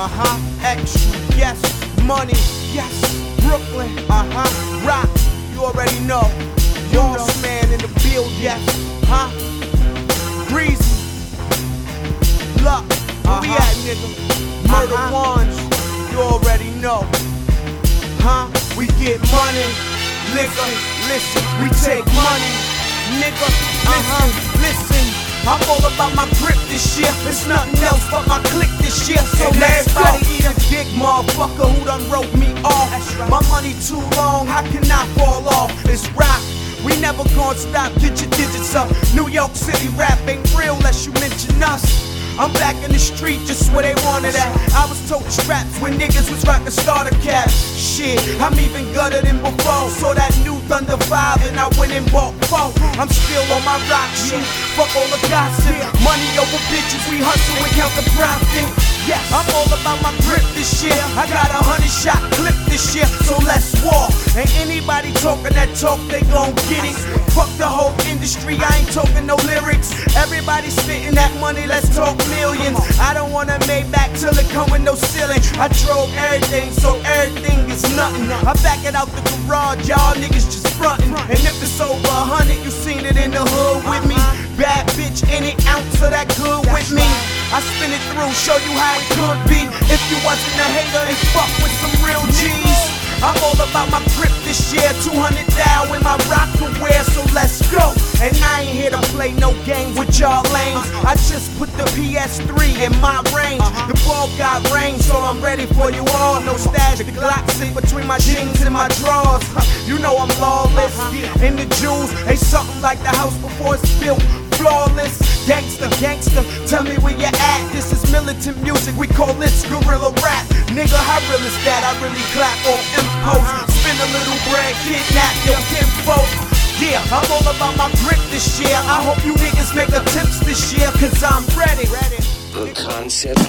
Extra, yes. Money, yes. Brooklyn, Rock, you already know. Boss man in the build, yes. Breezy, Luck, where we at, nigga? Murder Ones, you already know. We get money, liquor, listen, we take money, nigga, listen. I'm all about my grip this year. It's nothing else but my click this year. So everybody eat a dick, motherfucker who done wrote me off. My money too long, how can I fall off? It's rock. We never gonna stop, get your digits up. New York City rap ain't real unless you mention us. I'm back in the street just where they wanted at. I was toting straps when niggas was rockin' starter caps. Shit, I'm even gutter than before. Saw that new Thunder 5 and I went and bought 4. I'm still on my rock shit, fuck all the gossip. Money over bitches, we hustle and count the profit. Yes, I'm all about my grip this year. I got a 100-shot clip this year, so let's walk. Ain't anybody talking that talk, they gon' get it. Fuck the whole industry, I ain't talking no lyrics. Everybody spitting that money, let's talk millions. I don't wanna make back till it come with no ceiling. I drove everything, so everything is nothing. I back it out the garage, y'all niggas just frontin'. And if it's over 100, you seen it in the hood with me. Bad bitch, any ounce of that good with me. I spin it through, show you how it could be. If you wasn't a hater, then fuck with some real G's. I'm all about my grip this year, 200 down with my rock to wear, so let's go. And I ain't here to play no games with y'all lames. I just put the PS3 in my range. The ball got range, so I'm ready for you all. No stash, the Glock sit between my jeans and my drawers. You know I'm lawless, and the jewels ain't something like the house before it's built. Flawless, gangster, gangster, tell me where you at. This is militant music, we call this guerrilla rap. Nigga, how real is that? I really clap on impulse. Spin a little bread, kidnap your kinfolk. Yeah, I'm all about my grip this year. I hope you niggas make attempts this year, cause I'm ready. The concept